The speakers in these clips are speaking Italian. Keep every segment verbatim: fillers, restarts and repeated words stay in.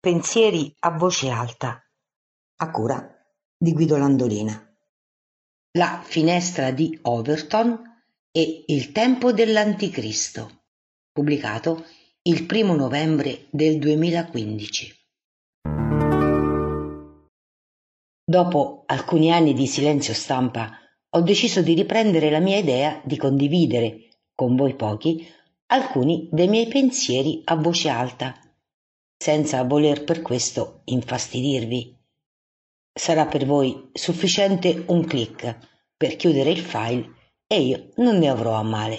Pensieri a voce alta, a cura di Guido Landolina. La finestra di Overton e Il tempo dell'Anticristo, pubblicato il primo novembre del duemilaquindici. Dopo alcuni anni di silenzio stampa, ho deciso di riprendere la mia idea di condividere, con voi pochi, alcuni dei miei pensieri a voce alta, senza voler per questo infastidirvi. Sarà per voi sufficiente un clic per chiudere il file e io non ne avrò a male.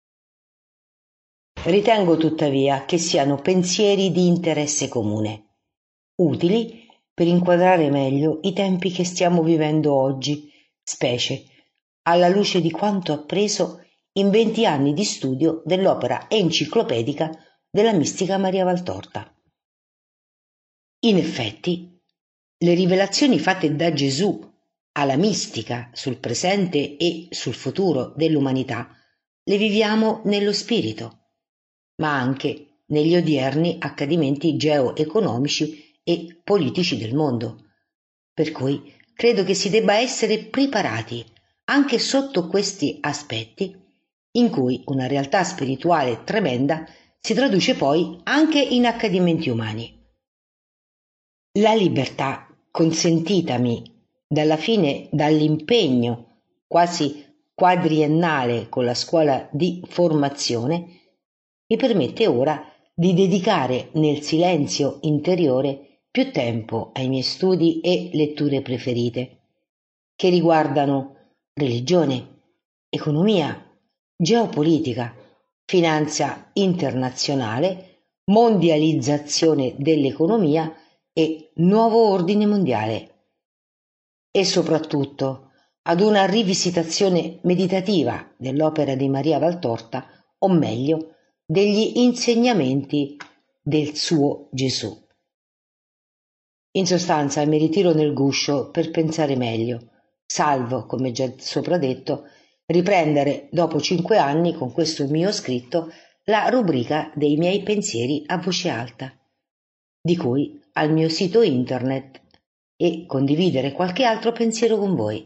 Ritengo tuttavia che siano pensieri di interesse comune, utili per inquadrare meglio i tempi che stiamo vivendo oggi, specie alla luce di quanto appreso in venti anni di studio dell'opera enciclopedica della mistica Maria Valtorta. In effetti, le rivelazioni fatte da Gesù alla mistica sul presente e sul futuro dell'umanità le viviamo nello spirito, ma anche negli odierni accadimenti geoeconomici e politici del mondo. Per cui credo che si debba essere preparati anche sotto questi aspetti, in cui una realtà spirituale tremenda si traduce poi anche in accadimenti umani. La libertà consentitami dalla fine dall'impegno quasi quadriennale con la scuola di formazione mi permette ora di dedicare nel silenzio interiore più tempo ai miei studi e letture preferite, che riguardano religione, economia, geopolitica, finanza internazionale, mondializzazione dell'economia e nuovo ordine mondiale, e soprattutto ad una rivisitazione meditativa dell'opera di Maria Valtorta, o meglio degli insegnamenti del suo Gesù. In sostanza mi ritiro nel guscio per pensare meglio, salvo, come già sopra detto, riprendere dopo cinque anni con questo mio scritto la rubrica dei miei pensieri a voce alta, di cui al mio sito internet, e condividere qualche altro pensiero con voi.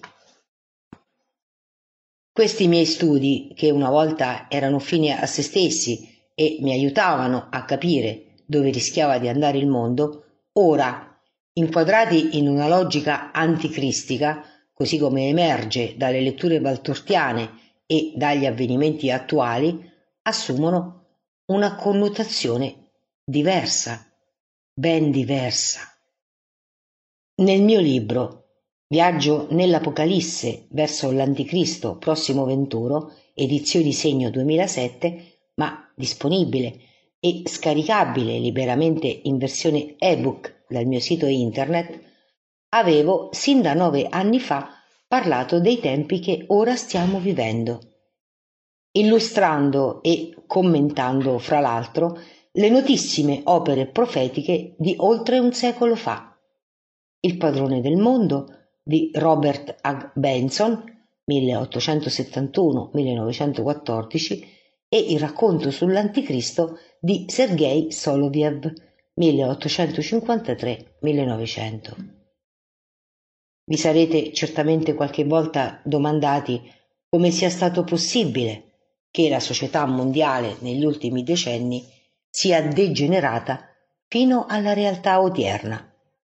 Questi miei studi, che una volta erano fini a se stessi e mi aiutavano a capire dove rischiava di andare il mondo, ora, inquadrati in una logica anticristica, così come emerge dalle letture valtortiane e dagli avvenimenti attuali, assumono una connotazione diversa, ben diversa. Nel mio libro Viaggio nell'Apocalisse verso l'Anticristo prossimo venturo, edizioni Segno duemilasette, ma disponibile e scaricabile liberamente in versione ebook dal mio sito internet, avevo sin da nove anni fa parlato dei tempi che ora stiamo vivendo, illustrando e commentando fra l'altro le notissime opere profetiche di oltre un secolo fa. Il padrone del mondo di Robert Hugh Benson, milleottocentosettantuno millenovecentoquattordici, e Il racconto sull'Anticristo di Sergei Soloviev, milleottocentocinquantatré millenovecento. Vi sarete certamente qualche volta domandati come sia stato possibile che la società mondiale negli ultimi decenni sia degenerata fino alla realtà odierna.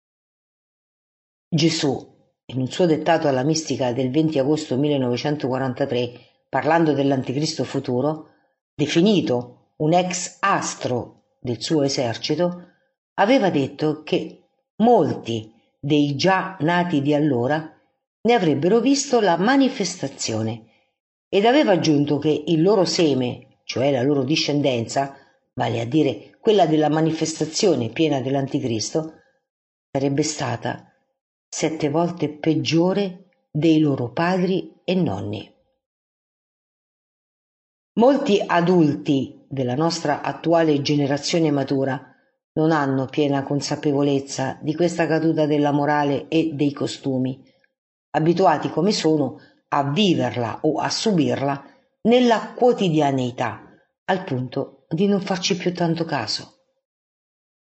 Gesù, in un suo dettato alla mistica del venti agosto millenovecentoquarantatré, parlando dell'anticristo futuro, definito un ex astro del suo esercito, aveva detto che molti dei già nati di allora ne avrebbero visto la manifestazione, ed aveva aggiunto che il loro seme, cioè la loro discendenza, vale a dire quella della manifestazione piena dell'anticristo, sarebbe stata sette volte peggiore dei loro padri e nonni. Molti adulti della nostra attuale generazione matura non hanno piena consapevolezza di questa caduta della morale e dei costumi, abituati come sono a viverla o a subirla nella quotidianeità, al punto di non farci più tanto caso.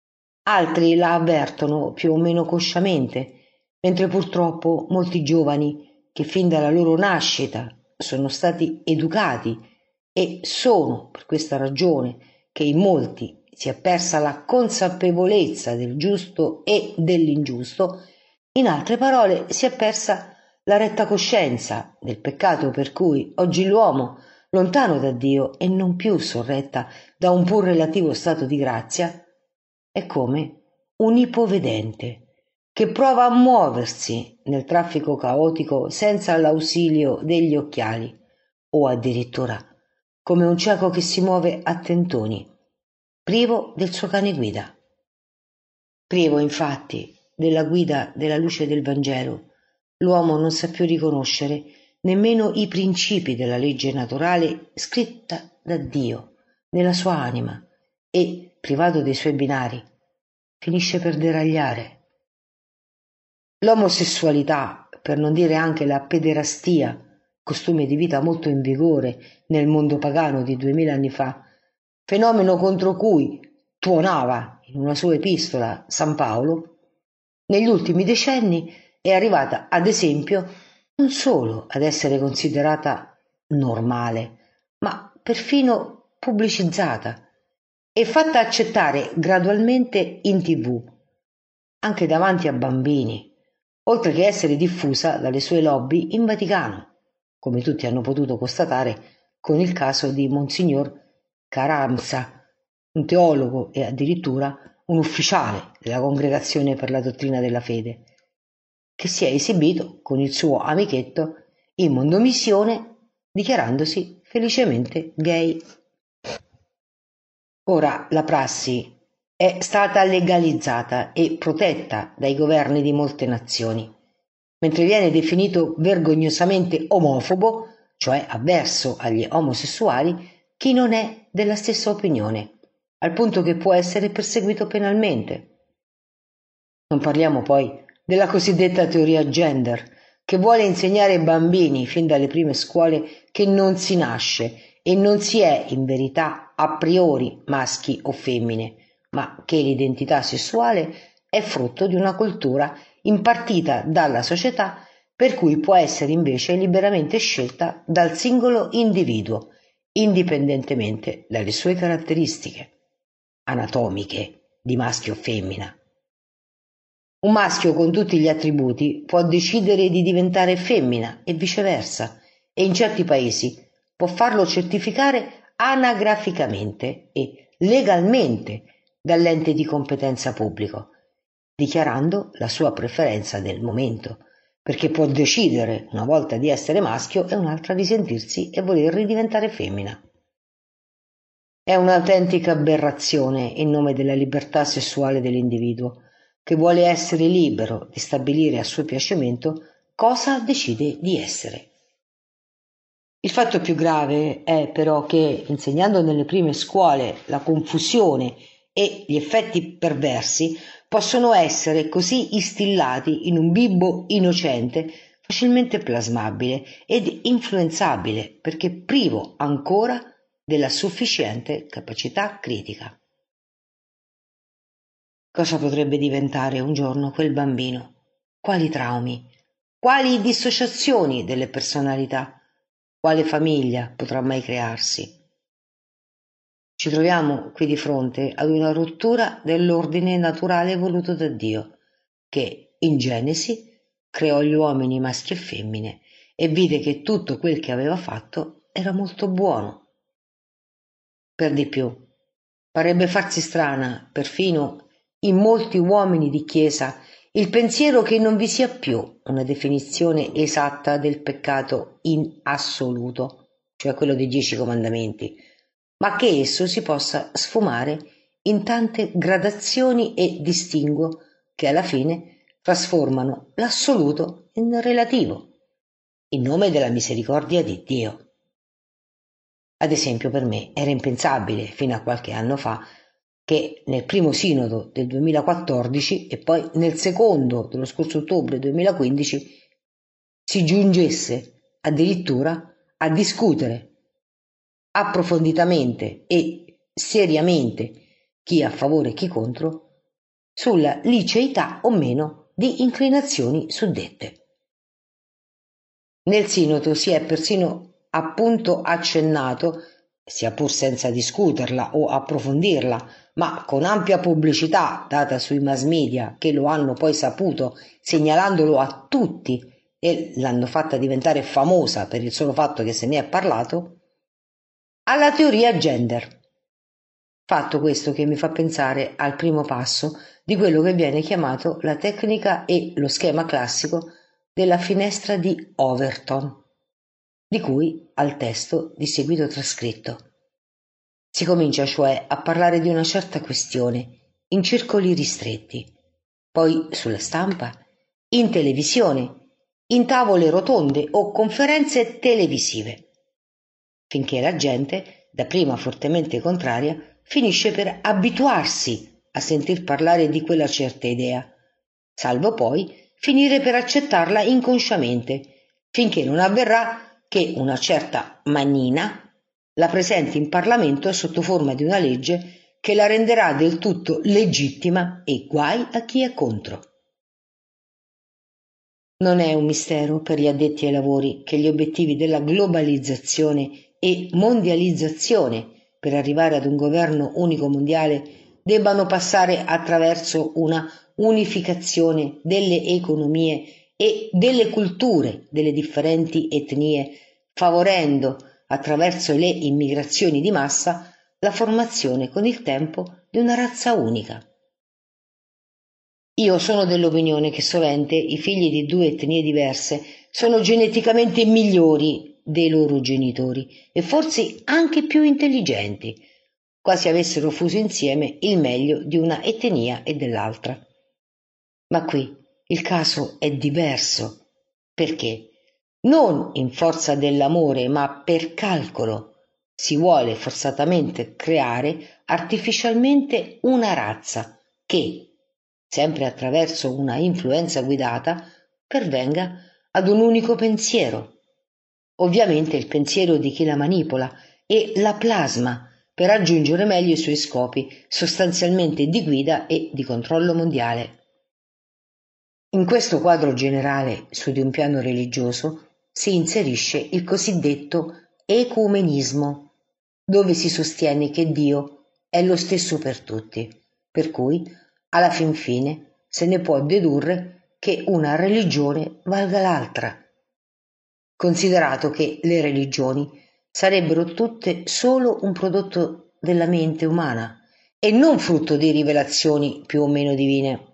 altri la avvertono più o meno consciamente, mentre purtroppo molti giovani che fin dalla loro nascita sono stati educati e sono per questa ragione che in molti si è persa la consapevolezza del giusto e dell'ingiusto, in altre parole si è persa la retta coscienza del peccato per cui oggi l'uomo, lontano da Dio e non più sorretta da un pur relativo stato di grazia, è come un ipovedente che prova a muoversi nel traffico caotico senza l'ausilio degli occhiali, o addirittura come un cieco che si muove a tentoni, privo del suo cane guida. Privo, infatti, della guida della luce del Vangelo, l'uomo non sa più riconoscere nemmeno i principi della legge naturale scritta da Dio nella sua anima e, privato dei suoi binari, finisce per deragliare. L'omosessualità, per non dire anche la pederastia, costume di vita molto in vigore nel mondo pagano di duemila anni fa, fenomeno contro cui tuonava in una sua epistola San Paolo, negli ultimi decenni è arrivata, ad esempio, non solo ad essere considerata normale, ma perfino pubblicizzata e fatta accettare gradualmente in tivù, anche davanti a bambini, oltre che essere diffusa dalle sue lobby in Vaticano, come tutti hanno potuto constatare con il caso di Monsignor Caramsa, un teologo e addirittura un ufficiale della Congregazione per la Dottrina della Fede, che si è esibito con il suo amichetto in Mondomissione dichiarandosi felicemente gay. Ora la prassi è stata legalizzata e protetta dai governi di molte nazioni, mentre viene definito vergognosamente omofobo, cioè avverso agli omosessuali, chi non è della stessa opinione, al punto che può essere perseguito penalmente. Non parliamo poi della cosiddetta teoria gender, che vuole insegnare ai bambini fin dalle prime scuole che non si nasce e non si è in verità a priori maschi o femmine, ma che l'identità sessuale è frutto di una cultura impartita dalla società per cui può essere invece liberamente scelta dal singolo individuo, indipendentemente dalle sue caratteristiche anatomiche di maschio o femmina. Un maschio con tutti gli attributi può decidere di diventare femmina e viceversa, e in certi paesi può farlo certificare anagraficamente e legalmente dall'ente di competenza pubblico, dichiarando la sua preferenza del momento, perché può decidere una volta di essere maschio e un'altra di sentirsi e voler ridiventare femmina. È un'autentica aberrazione in nome della libertà sessuale dell'individuo, che vuole essere libero di stabilire a suo piacimento cosa decide di essere. Il fatto più grave è però che, insegnando nelle prime scuole la confusione e gli effetti perversi, possono essere così instillati in un bimbo innocente, facilmente plasmabile ed influenzabile, perché privo ancora della sufficiente capacità critica. Cosa potrebbe diventare un giorno quel bambino? Quali traumi? Quali dissociazioni delle personalità? Quale famiglia potrà mai crearsi? Ci troviamo qui di fronte ad una rottura dell'ordine naturale voluto da Dio, che in Genesi creò gli uomini maschi e femmine e vide che tutto quel che aveva fatto era molto buono. Per di più, parebbe farsi strana, perfino in molti uomini di Chiesa, il pensiero che non vi sia più una definizione esatta del peccato in assoluto, cioè quello dei Dieci Comandamenti, ma che esso si possa sfumare in tante gradazioni e distinguo che alla fine trasformano l'assoluto in relativo, in nome della misericordia di Dio. Ad esempio, per me era impensabile fino a qualche anno fa che nel primo sinodo del duemilaquattordici e poi nel secondo dello scorso ottobre duemilaquindici si giungesse addirittura a discutere approfonditamente e seriamente, chi a favore e chi contro, sulla liceità o meno di inclinazioni suddette. Nel Sinodo si è persino appunto accennato, sia pur senza discuterla o approfondirla, ma con ampia pubblicità data sui mass media che lo hanno poi saputo, segnalandolo a tutti e l'hanno fatta diventare famosa per il solo fatto che se ne è parlato, alla teoria gender. Fatto questo che mi fa pensare al primo passo di quello che viene chiamato la tecnica e lo schema classico della finestra di Overton, di cui al testo di seguito trascritto. Si comincia cioè a parlare di una certa questione in circoli ristretti, poi sulla stampa, in televisione, in tavole rotonde o conferenze televisive, finché la gente, dapprima fortemente contraria, finisce per abituarsi a sentir parlare di quella certa idea, salvo poi finire per accettarla inconsciamente, finché non avverrà che una certa manina la presenti in Parlamento sotto forma di una legge che la renderà del tutto legittima e guai a chi è contro. Non è un mistero per gli addetti ai lavori che gli obiettivi della globalizzazione e mondializzazione per arrivare ad un governo unico mondiale debbano passare attraverso una unificazione delle economie e delle culture delle differenti etnie, favorendo, attraverso le immigrazioni di massa, la formazione con il tempo di una razza unica. Io sono dell'opinione che sovente i figli di due etnie diverse sono geneticamente migliori dei loro genitori e forse anche più intelligenti, quasi avessero fuso insieme il meglio di una etnia e dell'altra. Ma qui il caso è diverso, perché non in forza dell'amore, ma per calcolo, si vuole forzatamente creare artificialmente una razza che, sempre attraverso una influenza guidata, pervenga ad un unico pensiero. Ovviamente il pensiero di chi la manipola e la plasma per raggiungere meglio i suoi scopi, sostanzialmente di guida e di controllo mondiale. In questo quadro generale, su di un piano religioso, si inserisce il cosiddetto ecumenismo, dove si sostiene che Dio è lo stesso per tutti, per cui, alla fin fine, se ne può dedurre che una religione valga l'altra, considerato che le religioni sarebbero tutte solo un prodotto della mente umana e non frutto di rivelazioni più o meno divine.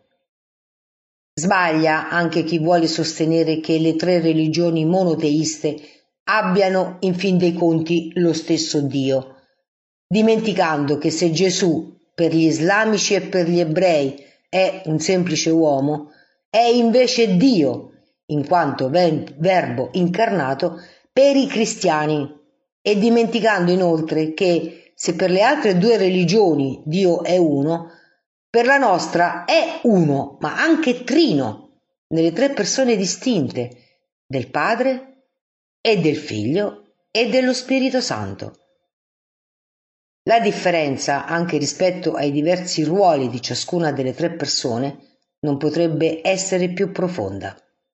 Sbaglia anche chi vuole sostenere che le tre religioni monoteiste abbiano in fin dei conti lo stesso Dio, dimenticando che se Gesù per gli islamici e per gli ebrei è un semplice uomo, è invece Dio, in quanto verbo incarnato, per i cristiani, e dimenticando inoltre che se per le altre due religioni Dio è uno, per la nostra è uno, ma anche trino, nelle tre persone distinte, del Padre e del Figlio e dello Spirito Santo. La differenza, anche rispetto ai diversi ruoli di ciascuna delle tre persone, non potrebbe essere più profonda.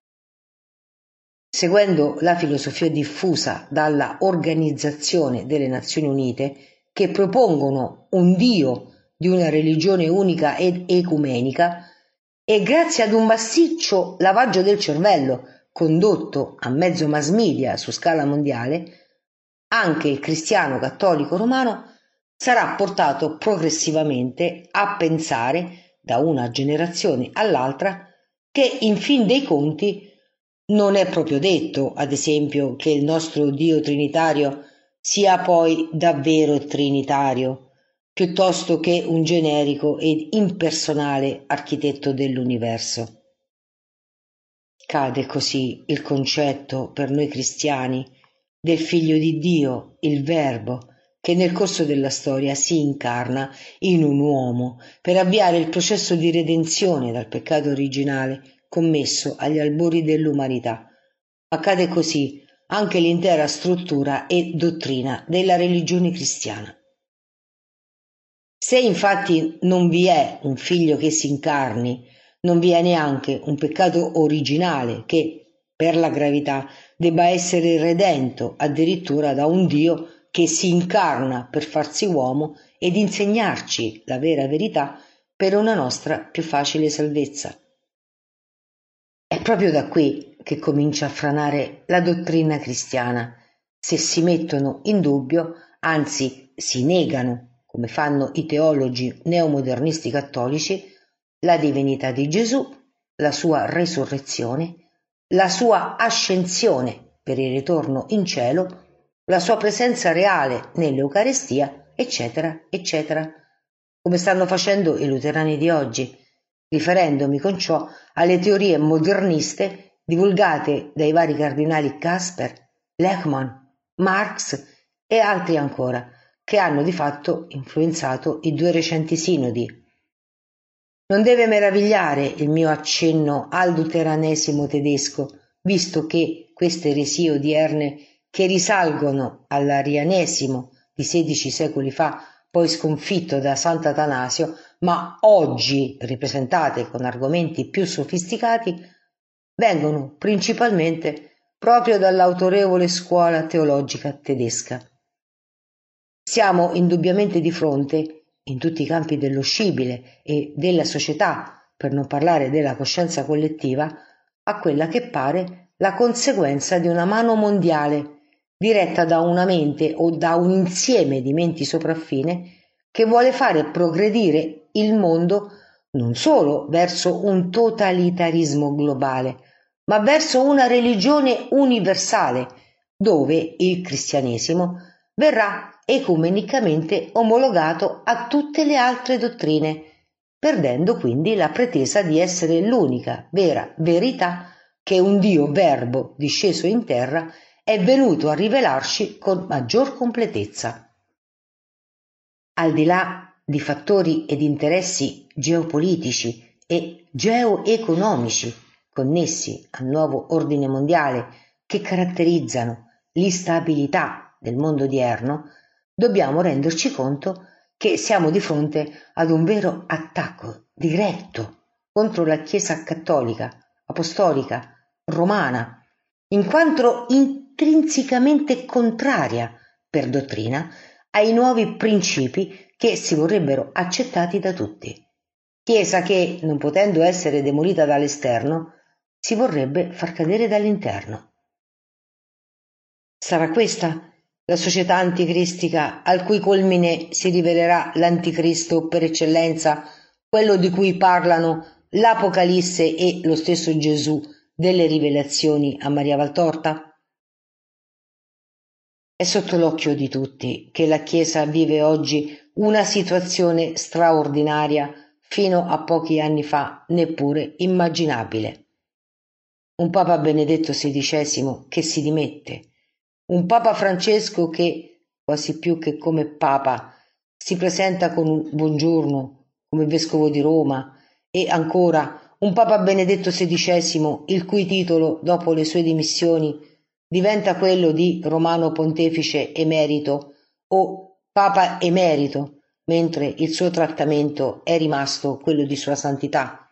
Seguendo la filosofia diffusa dalla Organizzazione delle Nazioni Unite, che propongono un Dio di una religione unica ed ecumenica, e grazie ad un massiccio lavaggio del cervello condotto a mezzo mass media su scala mondiale, anche il cristiano cattolico romano sarà portato progressivamente a pensare, da una generazione all'altra, che in fin dei conti non è proprio detto, ad esempio, che il nostro Dio trinitario sia poi davvero trinitario, piuttosto che un generico ed impersonale architetto dell'universo. Cade così il concetto per noi cristiani del Figlio di Dio, il Verbo, che nel corso della storia si incarna in un uomo per avviare il processo di redenzione dal peccato originale commesso agli albori dell'umanità. Accade così anche l'intera struttura e dottrina della religione cristiana. Se infatti non vi è un figlio che si incarni, non vi è neanche un peccato originale che, per la gravità, debba essere redento addirittura da un Dio che si incarna per farsi uomo ed insegnarci la vera verità per una nostra più facile salvezza. È proprio da qui che comincia a franare la dottrina cristiana, se si mettono in dubbio, anzi si negano, come fanno i teologi neomodernisti cattolici, la divinità di Gesù, la sua resurrezione, la sua ascensione per il ritorno in cielo, la sua presenza reale nell'Eucarestia, eccetera, eccetera, come stanno facendo i luterani di oggi, riferendomi con ciò alle teorie moderniste divulgate dai vari cardinali Casper, Lechmann, Marx e altri ancora, che hanno di fatto influenzato i due recenti sinodi. Non deve meravigliare il mio accenno al luteranesimo tedesco, visto che queste eresie odierne, che risalgono all'arianesimo di sedici secoli fa, poi sconfitto da Sant'Atanasio, ma oggi ripresentate con argomenti più sofisticati, vengono principalmente proprio dall'autorevole scuola teologica tedesca. Siamo indubbiamente di fronte, in tutti i campi dello scibile e della società, per non parlare della coscienza collettiva, a quella che pare la conseguenza di una mano mondiale diretta da una mente o da un insieme di menti sopraffine che vuole fare progredire il mondo non solo verso un totalitarismo globale, ma verso una religione universale, dove il cristianesimo verrà ecumenicamente omologato a tutte le altre dottrine, perdendo quindi la pretesa di essere l'unica vera verità che un Dio verbo disceso in terra è venuto a rivelarci con maggior completezza. Al di là di fattori ed interessi geopolitici e geoeconomici connessi al nuovo ordine mondiale che caratterizzano l'instabilità del mondo odierno, dobbiamo renderci conto che siamo di fronte ad un vero attacco diretto contro la Chiesa cattolica, apostolica, romana, in quanto intrinsecamente contraria per dottrina ai nuovi principi che si vorrebbero accettati da tutti. Chiesa che, non potendo essere demolita dall'esterno, si vorrebbe far cadere dall'interno. Sarà questa la società anticristica al cui culmine si rivelerà l'anticristo per eccellenza, quello di cui parlano l'Apocalisse e lo stesso Gesù delle rivelazioni a Maria Valtorta? È sotto l'occhio di tutti che la Chiesa vive oggi una situazione straordinaria, fino a pochi anni fa neppure immaginabile. Un Papa Benedetto sedicesimo che si dimette, un Papa Francesco che, quasi più che come Papa, si presenta con un buongiorno come Vescovo di Roma, e ancora un Papa Benedetto sedicesimo il cui titolo, dopo le sue dimissioni, diventa quello di Romano Pontefice Emerito o Papa Emerito, mentre il suo trattamento è rimasto quello di Sua Santità.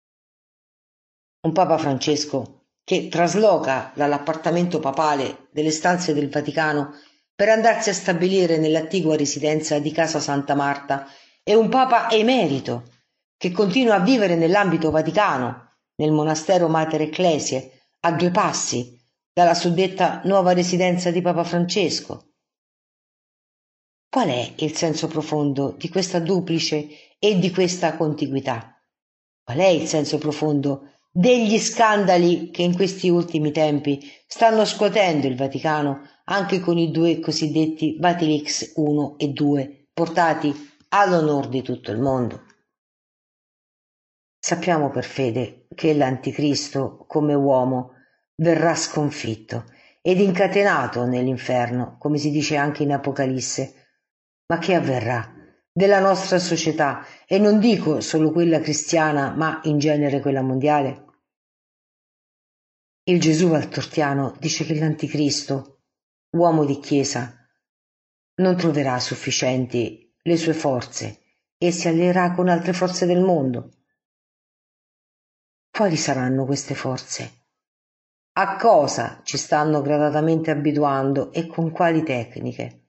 Un Papa Francesco che trasloca dall'appartamento papale delle stanze del Vaticano per andarsi a stabilire nell'attigua residenza di Casa Santa Marta, e un Papa Emerito che continua a vivere nell'ambito vaticano, nel monastero Mater Ecclesiae, a due passi dalla suddetta nuova residenza di Papa Francesco. Qual è il senso profondo di questa duplice e di questa contiguità? Qual è il senso profondo degli scandali che in questi ultimi tempi stanno scuotendo il Vaticano anche con i due cosiddetti Vatilix uno e due, portati all'onor di tutto il mondo? Sappiamo per fede che l'Anticristo, come uomo, verrà sconfitto ed incatenato nell'inferno, come si dice anche in Apocalisse. Ma che avverrà della nostra società, e non dico solo quella cristiana, ma in genere quella mondiale? Il Gesù valtortiano dice che l'Anticristo, uomo di Chiesa, non troverà sufficienti le sue forze e si allierà con altre forze del mondo. Quali saranno queste forze? A cosa ci stanno gradatamente abituando e con quali tecniche?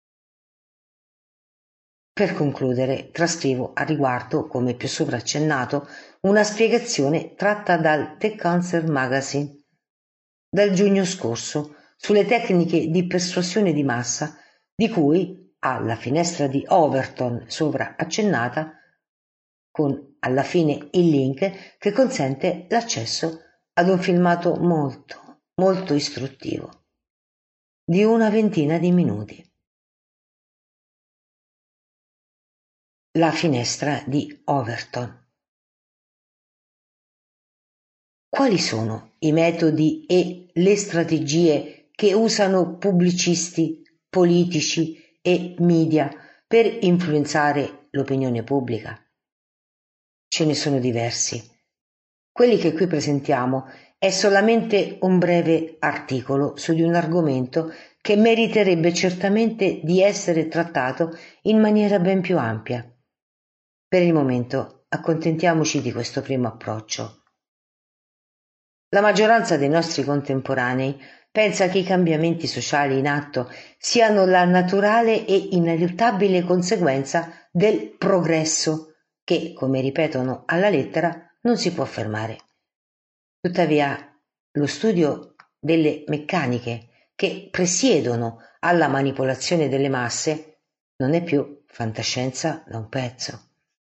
Per concludere, trascrivo a riguardo, come più sopra accennato, una spiegazione tratta dal The Cancer Magazine dal giugno scorso sulle tecniche di persuasione di massa di cui alla finestra di Overton sopra accennata, con alla fine il link che consente l'accesso ad un filmato molto, molto istruttivo, di una ventina di minuti. La finestra di Overton. Quali sono i metodi e le strategie che usano pubblicisti, politici e media per influenzare l'opinione pubblica? Ce ne sono diversi. Quelli che qui presentiamo è solamente un breve articolo su di un argomento che meriterebbe certamente di essere trattato in maniera ben più ampia. Per il momento accontentiamoci di questo primo approccio. La maggioranza dei nostri contemporanei pensa che i cambiamenti sociali in atto siano la naturale e ineluttabile conseguenza del progresso che, come ripetono alla lettera, non si può fermare. Tuttavia, lo studio delle meccaniche che presiedono alla manipolazione delle masse non è più fantascienza da un pezzo.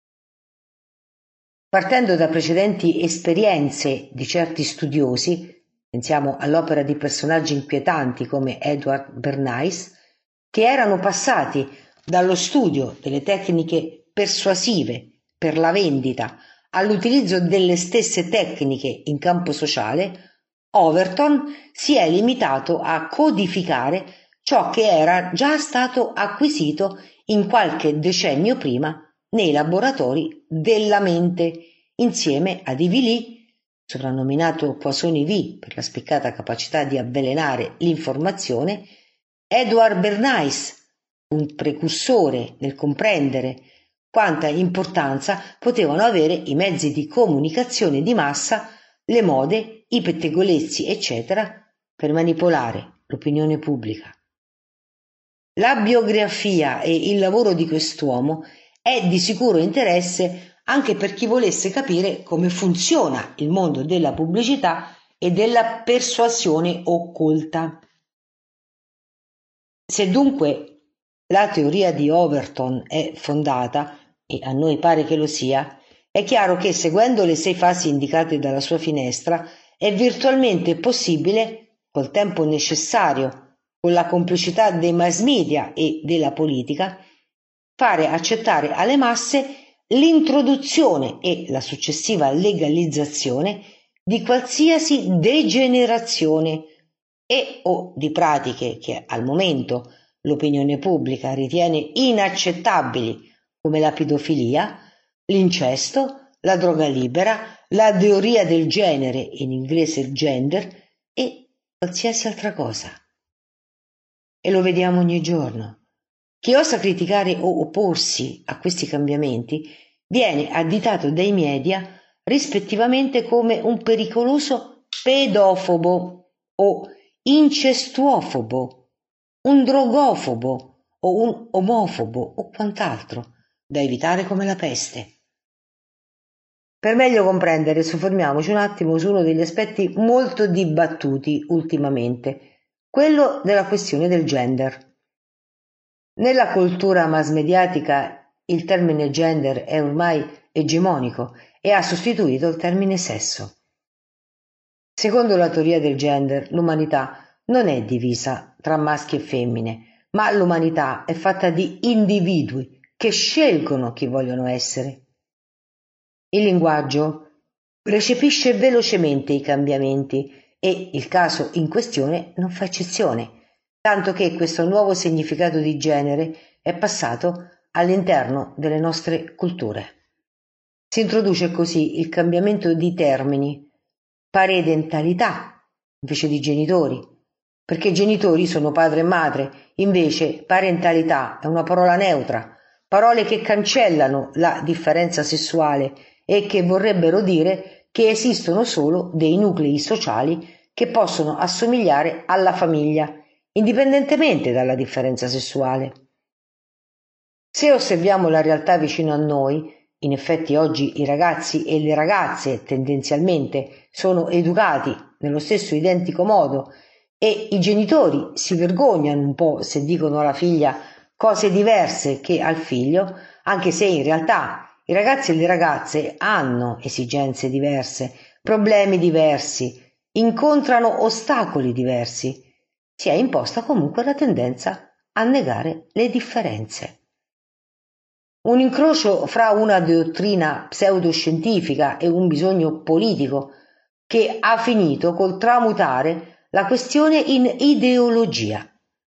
Partendo da precedenti esperienze di certi studiosi, pensiamo all'opera di personaggi inquietanti come Edward Bernays, che erano passati dallo studio delle tecniche persuasive per la vendita all'utilizzo delle stesse tecniche in campo sociale, Overton si è limitato a codificare ciò che era già stato acquisito in qualche decennio prima nei laboratori della mente, insieme ad Ivy Lee, soprannominato Poisson Ivy per la spiccata capacità di avvelenare l'informazione, Edward Bernays, un precursore nel comprendere quanta importanza potevano avere i mezzi di comunicazione di massa, le mode, i pettegolezzi, eccetera, per manipolare l'opinione pubblica. La biografia e il lavoro di quest'uomo è di sicuro interesse anche per chi volesse capire come funziona il mondo della pubblicità e della persuasione occulta. Se dunque la teoria di Overton è fondata, e a noi pare che lo sia, è chiaro che seguendo le sei fasi indicate dalla sua finestra è virtualmente possibile, col tempo necessario, con la complicità dei mass media e della politica, fare accettare alle masse l'introduzione e la successiva legalizzazione di qualsiasi degenerazione e o di pratiche che al momento l'opinione pubblica ritiene inaccettabili come la pedofilia, l'incesto, la droga libera, la teoria del genere, in inglese gender, e qualsiasi altra cosa. E lo vediamo ogni giorno. Chi osa criticare o opporsi a questi cambiamenti viene additato dai media rispettivamente come un pericoloso pedofobo o incestuofobo, un drogofobo o un omofobo o quant'altro, da evitare come la peste. Per meglio comprendere, soffermiamoci un attimo su uno degli aspetti molto dibattuti ultimamente, quello della questione del gender. Nella cultura mass mediatica il termine gender è ormai egemonico e ha sostituito il termine sesso. Secondo la teoria del gender, l'umanità non è divisa tra maschi e femmine, ma l'umanità è fatta di individui che scelgono chi vogliono essere. Il linguaggio recepisce velocemente i cambiamenti e il caso in questione non fa eccezione, tanto che questo nuovo significato di genere è passato all'interno delle nostre culture. Si introduce così il cambiamento di termini, parentalità invece di genitori, perché genitori sono padre e madre, invece parentalità è una parola neutra, parole che cancellano la differenza sessuale e che vorrebbero dire che esistono solo dei nuclei sociali che possono assomigliare alla famiglia, indipendentemente dalla differenza sessuale. Se osserviamo la realtà vicino a noi, in effetti oggi i ragazzi e le ragazze tendenzialmente sono educati nello stesso identico modo e i genitori si vergognano un po' se dicono alla figlia cose diverse che al figlio, anche se in realtà i ragazzi e le ragazze hanno esigenze diverse, problemi diversi, incontrano ostacoli diversi. Si è imposta comunque la tendenza a negare le differenze. Un incrocio fra una dottrina pseudoscientifica e un bisogno politico che ha finito col tramutare la questione in ideologia.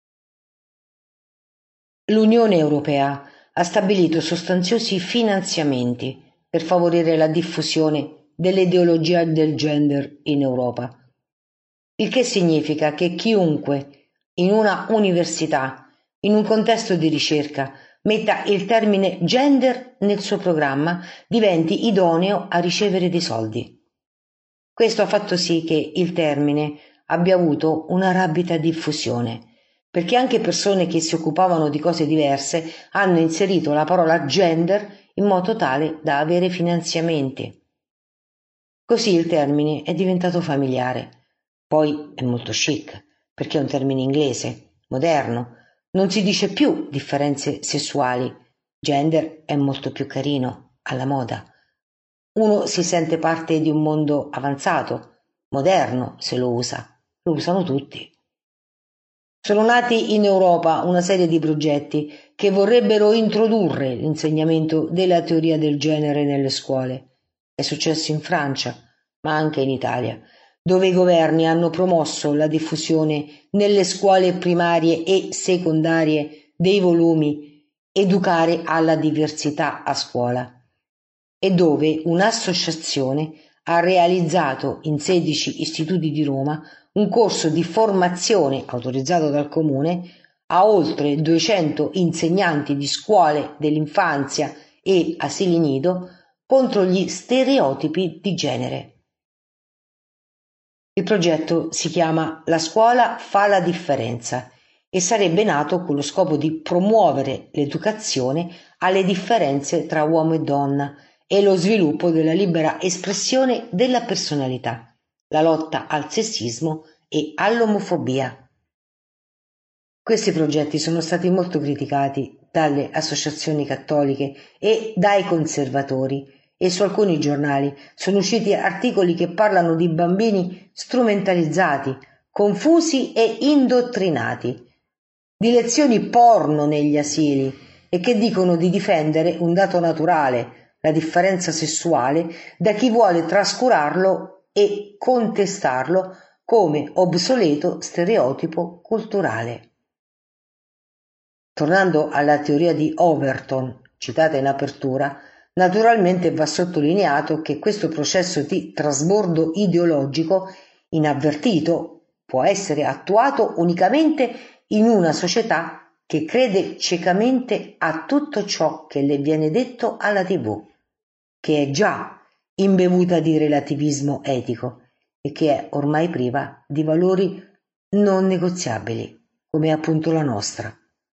L'Unione Europea ha stabilito sostanziosi finanziamenti per favorire la diffusione dell'ideologia del gender in Europa, il che significa che chiunque in una università, in un contesto di ricerca, metta il termine gender nel suo programma, diventi idoneo a ricevere dei soldi. Questo ha fatto sì che il termine abbia avuto una rapida diffusione, perché anche persone che si occupavano di cose diverse hanno inserito la parola gender in modo tale da avere finanziamenti. Così il termine è diventato familiare. Poi è molto chic, perché è un termine inglese, moderno. Non si dice più differenze sessuali. Gender è molto più carino, alla moda. Uno si sente parte di un mondo avanzato, moderno se lo usa. Lo usano tutti. Sono nati in Europa una serie di progetti che vorrebbero introdurre l'insegnamento della teoria del genere nelle scuole. È successo in Francia, ma anche in Italia, dove i governi hanno promosso la diffusione nelle scuole primarie e secondarie dei volumi Educare alla diversità a scuola e dove un'associazione ha realizzato in sedici istituti di Roma un corso di formazione autorizzato dal Comune a oltre duecento insegnanti di scuole dell'infanzia e asili nido contro gli stereotipi di genere. Il progetto si chiama La scuola fa la differenza e sarebbe nato con lo scopo di promuovere l'educazione alle differenze tra uomo e donna e lo sviluppo della libera espressione della personalità, la lotta al sessismo e all'omofobia. Questi progetti sono stati molto criticati dalle associazioni cattoliche e dai conservatori e su alcuni giornali sono usciti articoli che parlano di bambini strumentalizzati, confusi e indottrinati, di lezioni porno negli asili e che dicono di difendere un dato naturale, la differenza sessuale, da chi vuole trascurarlo e contestarlo come obsoleto stereotipo culturale. Tornando alla teoria di Overton, citata in apertura, naturalmente va sottolineato che questo processo di trasbordo ideologico inavvertito può essere attuato unicamente in una società che crede ciecamente a tutto ciò che le viene detto alla tivù, che è già imbevuta di relativismo etico e che è ormai priva di valori non negoziabili, come appunto la nostra.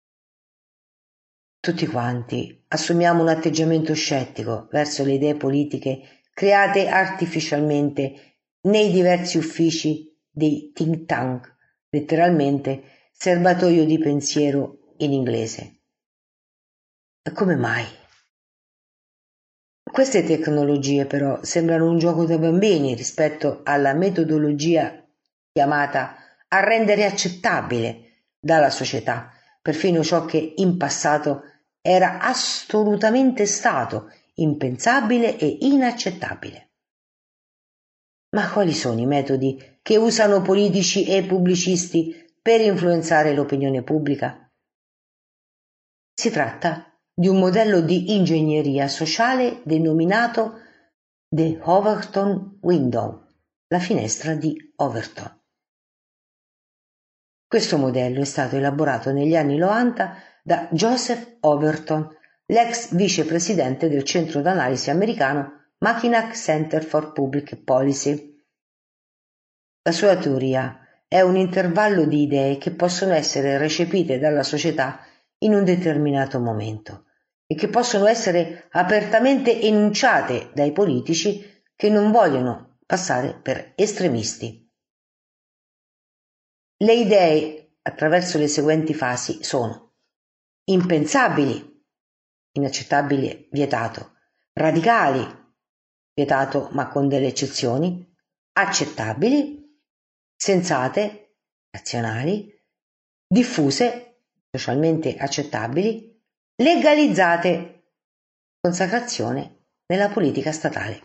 Tutti quanti assumiamo un atteggiamento scettico verso le idee politiche create artificialmente nei diversi uffici dei think tank, letteralmente serbatoio di pensiero in inglese. E come mai? Queste tecnologie però sembrano un gioco da bambini rispetto alla metodologia chiamata a rendere accettabile dalla società perfino ciò che in passato era assolutamente stato impensabile e inaccettabile. Ma quali sono i metodi che usano politici e pubblicisti per influenzare l'opinione pubblica? Si tratta di un modello di ingegneria sociale denominato The Overton Window, la finestra di Overton. Questo modello è stato elaborato negli anni novanta da Joseph Overton l'ex vicepresidente del centro d'analisi americano Mackinac Center for Public Policy. La sua teoria è un intervallo di idee che possono essere recepite dalla società in un determinato momento e che possono essere apertamente enunciate dai politici che non vogliono passare per estremisti. Le idee attraverso le seguenti fasi sono impensabili, inaccettabile, vietato, radicali, vietato ma con delle eccezioni, accettabili, sensate, razionali, diffuse, socialmente accettabili, legalizzate, consacrazione nella politica statale.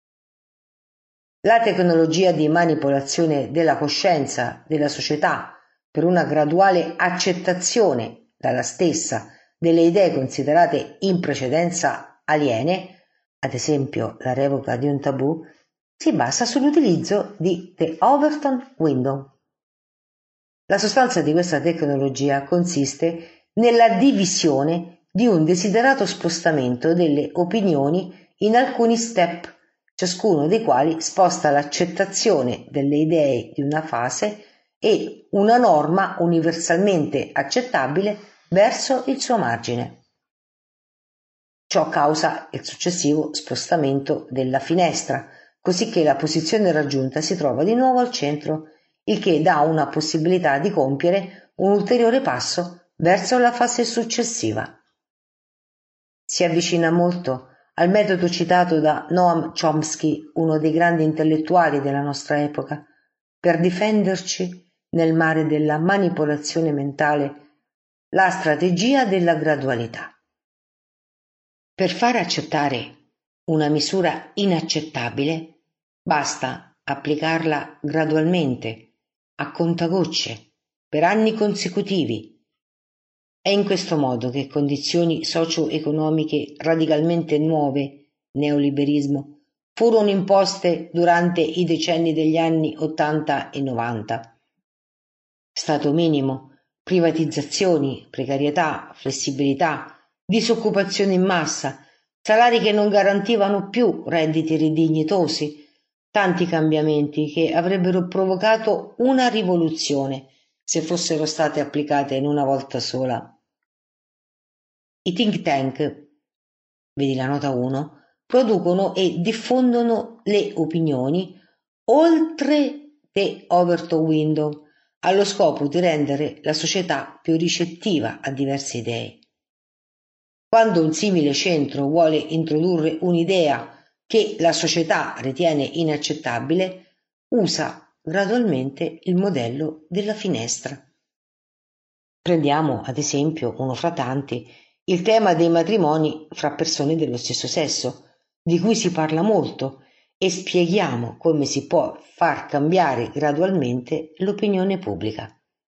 La tecnologia di manipolazione della coscienza della società per una graduale accettazione dalla stessa delle idee considerate in precedenza aliene, ad esempio la revoca di un tabù, si basa sull'utilizzo di The Overton Window. La sostanza di questa tecnologia consiste nella divisione di un desiderato spostamento delle opinioni in alcuni step, ciascuno dei quali sposta l'accettazione delle idee di una fase e una norma universalmente accettabile verso il suo margine. Ciò causa il successivo spostamento della finestra, così che la posizione raggiunta si trova di nuovo al centro, il che dà una possibilità di compiere un ulteriore passo verso la fase successiva. Si avvicina molto al metodo citato da Noam Chomsky, uno dei grandi intellettuali della nostra epoca, per difenderci nel mare della manipolazione mentale, la strategia della gradualità. Per far accettare una misura inaccettabile, basta applicarla gradualmente, a contagocce, per anni consecutivi. È in questo modo che condizioni socio-economiche radicalmente nuove, neoliberismo, furono imposte durante i decenni degli anni ottanta e novanta. Stato minimo, privatizzazioni, precarietà, flessibilità, disoccupazione in massa, salari che non garantivano più redditi ridignitosi, tanti cambiamenti che avrebbero provocato una rivoluzione se fossero state applicate in una volta sola. I think tank, vedi la nota uno, producono e diffondono le opinioni oltre the Overton Window, allo scopo di rendere la società più ricettiva a diverse idee. Quando un simile centro vuole introdurre un'idea che la società ritiene inaccettabile, usa gradualmente il modello della finestra. Prendiamo ad esempio, uno fra tanti, il tema dei matrimoni fra persone dello stesso sesso, di cui si parla molto, e spieghiamo come si può far cambiare gradualmente l'opinione pubblica.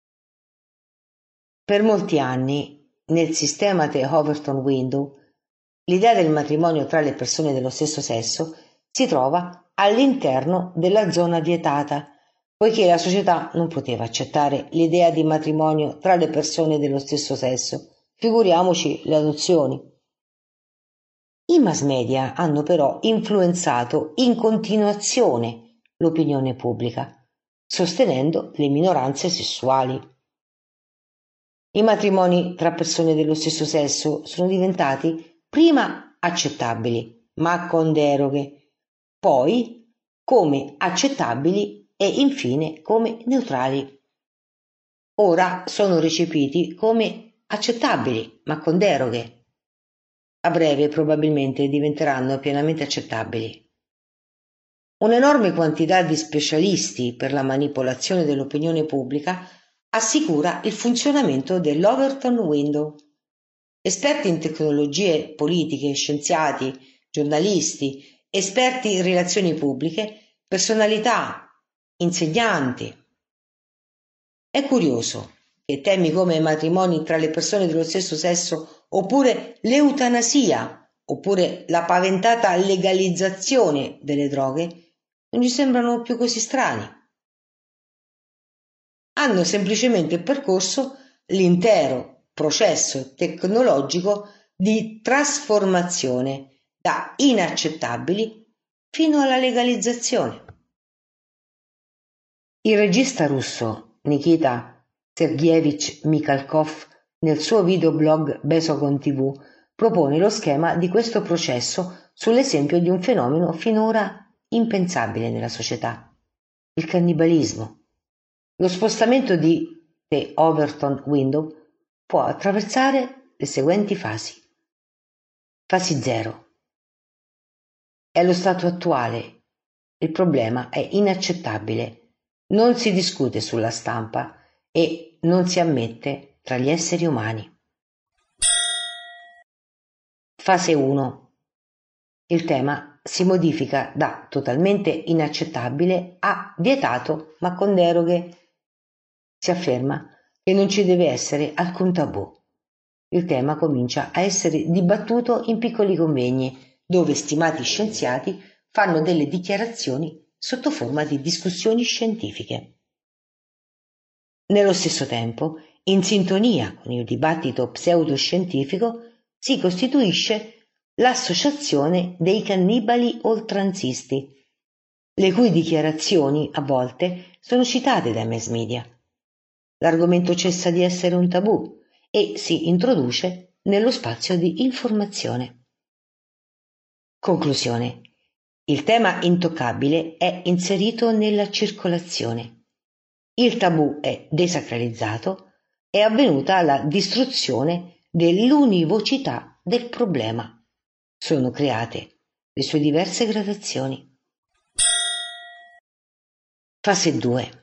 Per molti anni, nel sistema The Overton Window, l'idea del matrimonio tra le persone dello stesso sesso si trova all'interno della zona vietata, poiché la società non poteva accettare l'idea di matrimonio tra le persone dello stesso sesso, figuriamoci le adozioni. I mass media hanno però influenzato in continuazione l'opinione pubblica, sostenendo le minoranze sessuali. I matrimoni tra persone dello stesso sesso sono diventati prima accettabili, ma con deroghe, poi come accettabili e infine come neutrali. Ora sono recepiti come accettabili, ma con deroghe. A breve probabilmente diventeranno pienamente accettabili. Un'enorme quantità di specialisti per la manipolazione dell'opinione pubblica assicura il funzionamento dell'Overton Window. Esperti in tecnologie politiche, scienziati, giornalisti, esperti in relazioni pubbliche, personalità, insegnanti. È curioso che temi come matrimoni tra le persone dello stesso sesso oppure l'eutanasia oppure la paventata legalizzazione delle droghe non ci sembrano più così strani. Hanno semplicemente percorso l'intero processo tecnologico di trasformazione da inaccettabili fino alla legalizzazione. Il regista russo Nikita Sergeyevich Mikhalkov nel suo videoblog Besogon tivù propone lo schema di questo processo sull'esempio di un fenomeno finora impensabile nella società: il cannibalismo. Lo spostamento di The Overton Window può attraversare le seguenti fasi. Fasi zero. È lo stato attuale. Il problema è inaccettabile. Non si discute sulla stampa e non si ammette tra gli esseri umani. Fase uno. Il tema si modifica da totalmente inaccettabile a vietato ma con deroghe. Si afferma che non ci deve essere alcun tabù. Il tema comincia a essere dibattuto in piccoli convegni dove stimati scienziati fanno delle dichiarazioni sotto forma di discussioni scientifiche. Nello stesso tempo, in sintonia con il dibattito pseudoscientifico, si costituisce l'Associazione dei Cannibali Oltranzisti, le cui dichiarazioni a volte sono citate dai mass media. L'argomento cessa di essere un tabù e si introduce nello spazio di informazione. Conclusione. Il tema intoccabile è inserito nella circolazione. Il tabù è desacralizzato, è avvenuta la distruzione dell'univocità del problema. Sono create le sue diverse gradazioni. Fase due.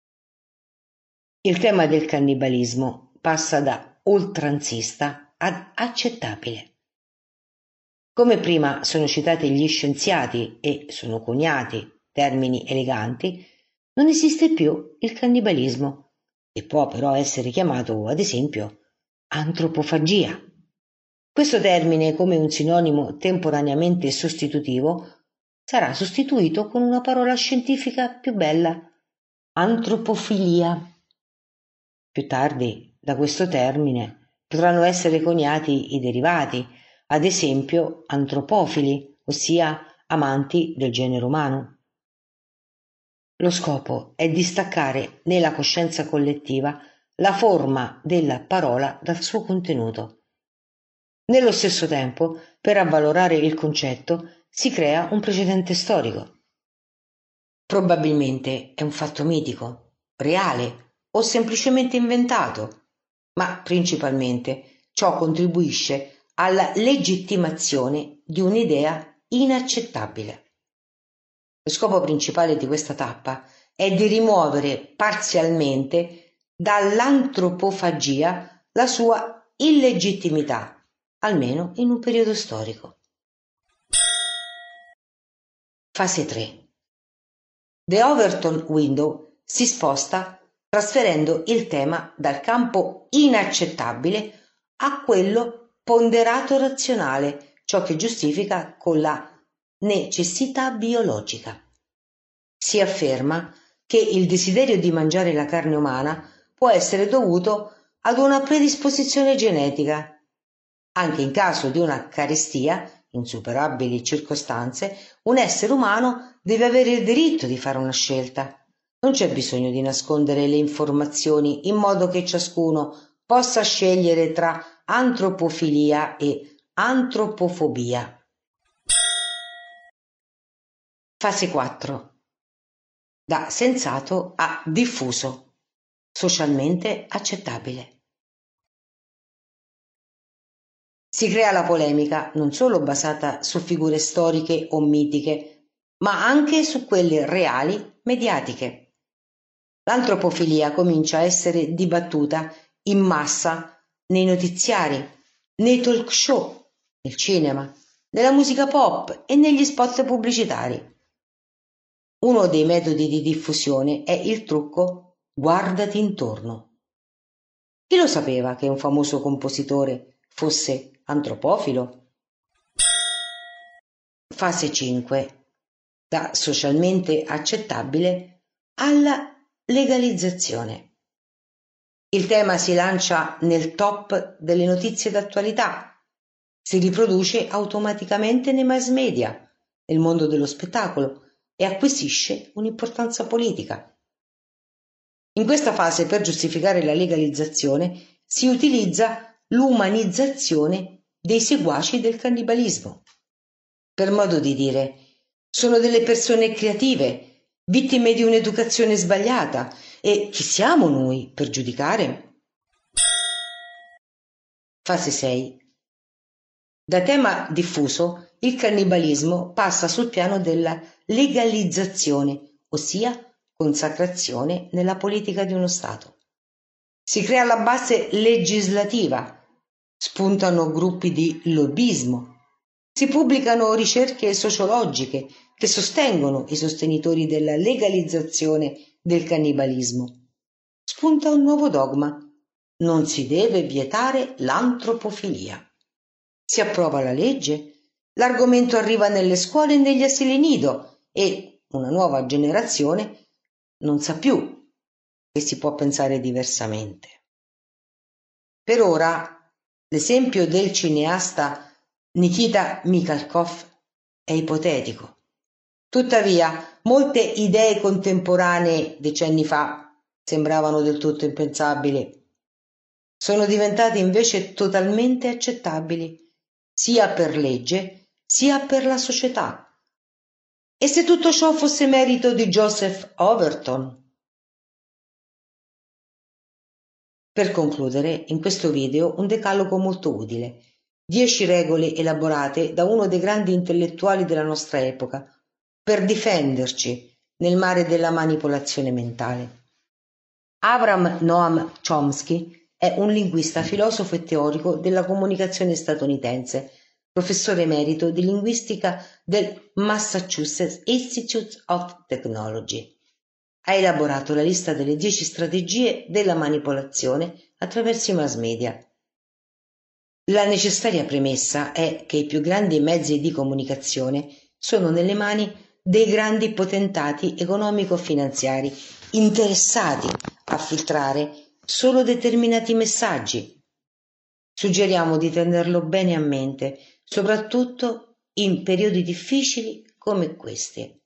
Il tema del cannibalismo passa da oltranzista ad accettabile. Come prima sono citati gli scienziati e sono coniati termini eleganti, non esiste più il cannibalismo, che può però essere chiamato, ad esempio, antropofagia. Questo termine, come un sinonimo temporaneamente sostitutivo, sarà sostituito con una parola scientifica più bella: antropofilia. Più tardi, da questo termine, potranno essere coniati i derivati, ad esempio antropofili, ossia amanti del genere umano. Lo scopo è distaccare nella coscienza collettiva la forma della parola dal suo contenuto. Nello stesso tempo, per avvalorare il concetto, si crea un precedente storico. Probabilmente è un fatto mitico, reale o semplicemente inventato, ma principalmente ciò contribuisce alla legittimazione di un'idea inaccettabile. Lo scopo principale di questa tappa è di rimuovere parzialmente dall'antropofagia la sua illegittimità, almeno in un periodo storico. Fase tre. The Overton Window si sposta trasferendo il tema dal campo inaccettabile a quello ponderato razionale, ciò che giustifica con la necessità biologica. Si afferma che il desiderio di mangiare la carne umana può essere dovuto ad una predisposizione genetica. Anche in caso di una carestia, in superabili circostanze, un essere umano deve avere il diritto di fare una scelta. Non c'è bisogno di nascondere le informazioni in modo che ciascuno possa scegliere tra antropofilia e antropofobia. Fase quattro. Da sensato a diffuso, socialmente accettabile. Si crea la polemica non solo basata su figure storiche o mitiche, ma anche su quelle reali mediatiche. L'antropofilia comincia a essere dibattuta in massa nei notiziari, nei talk show, nel cinema, nella musica pop e negli spot pubblicitari. Uno dei metodi di diffusione è il trucco "guardati intorno". Chi lo sapeva che un famoso compositore fosse antropofilo? Fase cinque. Da socialmente accettabile alla legalizzazione. Il tema si lancia nel top delle notizie d'attualità. si riproduce automaticamente nei mass media, nel mondo dello spettacolo e acquisisce un'importanza politica. In questa fase, per giustificare la legalizzazione, si utilizza l'umanizzazione dei seguaci del cannibalismo. Per modo di dire, sono delle persone creative, vittime di un'educazione sbagliata, e chi siamo noi per giudicare? Fase sei. Da tema diffuso, il cannibalismo passa sul piano della legalizzazione, ossia consacrazione nella politica di uno Stato. Si crea la base legislativa, spuntano gruppi di lobbismo, si pubblicano ricerche sociologiche che sostengono i sostenitori della legalizzazione del cannibalismo. Spunta un nuovo dogma: non si deve vietare l'antropofilia. Si approva la legge, l'argomento arriva nelle scuole e negli asili nido e una nuova generazione non sa più che si può pensare diversamente. Per ora, l'esempio del cineasta Nikita Mikhalkov è ipotetico. Tuttavia, molte idee contemporanee decenni fa sembravano del tutto impensabili. Sono diventate invece totalmente accettabili, sia per legge, sia per la società. E se tutto ciò fosse merito di Joseph Overton? Per concludere, in questo video un decalogo molto utile. Dieci regole elaborate da uno dei grandi intellettuali della nostra epoca per difenderci nel mare della manipolazione mentale. Abraham Noam Chomsky è un linguista, filosofo e teorico della comunicazione statunitense, professore emerito di linguistica del Massachusetts Institute of Technology. Ha elaborato la lista delle dieci strategie della manipolazione attraverso i mass media. La necessaria premessa è che i più grandi mezzi di comunicazione sono nelle mani dei grandi potentati economico-finanziari interessati a filtrare solo determinati messaggi. Suggeriamo di tenerlo bene a mente, soprattutto in periodi difficili come questi.